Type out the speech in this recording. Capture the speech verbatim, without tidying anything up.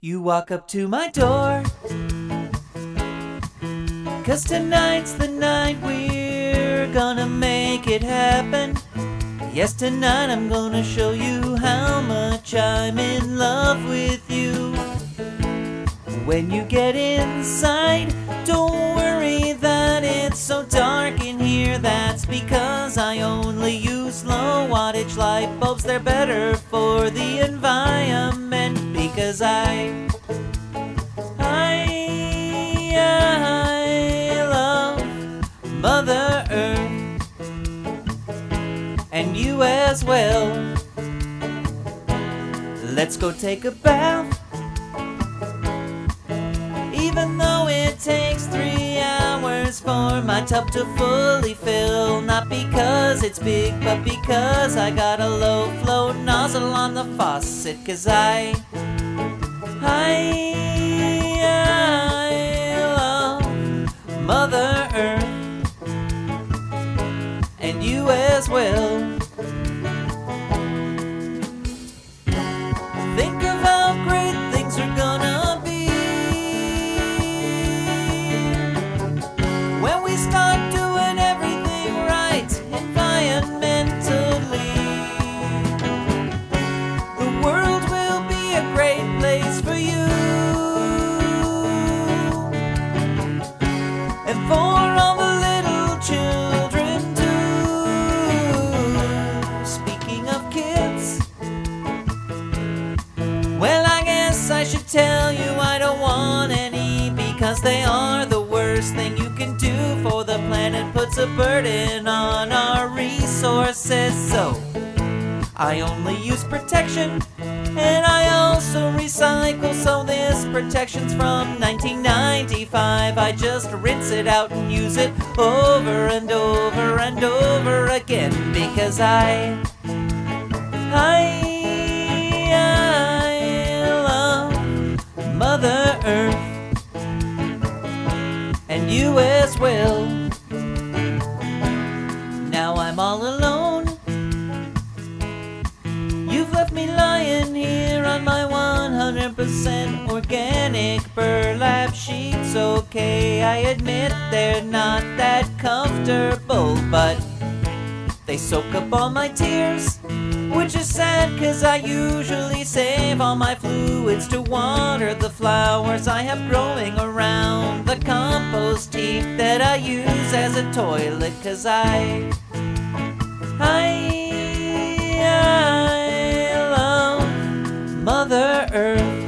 You walk up to my door, 'cause tonight's the night we're gonna make it happen. Yes, tonight I'm gonna show you how much I'm in love with you. When you get inside, don't worry that it's so dark in here. That's because I only use low wattage light bulbs. They're better for the environment because I, I, I love Mother Earth, and you as well. Let's go take a bath, even though it takes three hours for my tub to fully fill. Not because it's big, but because I got a low flow nozzle on the faucet. 'Cause I, I, I love Mother Earth, and you as well. Think of how great things are gonna be when we start doing everything right environmentally. The world will be a great place for you and for all the little children too. Speaking of kids, well, I guess I should tell you I don't want any, because they are the worst thing you can do for the planet. Puts a burden on our resources. So I only use protection, and I also recycle. So this protection's from nineteen ninety-five. I just rinse it out and use it over and over and over again, because I, I, I love Mother Earth, and you as well. Now I'm all alone. You've left me lying here on my one hundred percent organic burlap sheets. Okay, I admit they're not that comfortable, but they soak up all my tears, which is sad, 'cause I usually save all my fluids to water the flowers I have growing around the compost heap that I use as a toilet. 'Cause I, I, I love Mother Earth,